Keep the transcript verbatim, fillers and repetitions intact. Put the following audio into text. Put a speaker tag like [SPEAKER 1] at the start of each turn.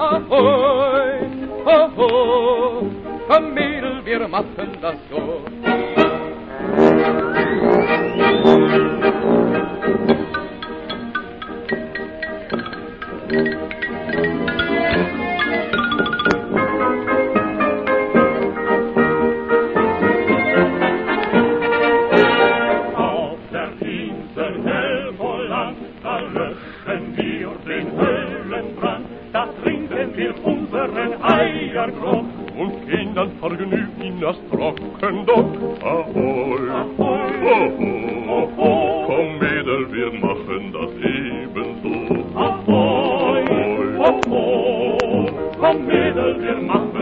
[SPEAKER 1] ahoi, hoho, komm Mädel, wir machen das so.
[SPEAKER 2] Da löschen wir den Höllenbrand, da trinken wir unseren Eiergrog
[SPEAKER 3] und gehen dann vergnügt in das Trockendock. Ahoi, ahoi, ahoi, komm Mädel, wir machen das ebenso.
[SPEAKER 2] Ahoi, ahoi, komm Mädel, wir machen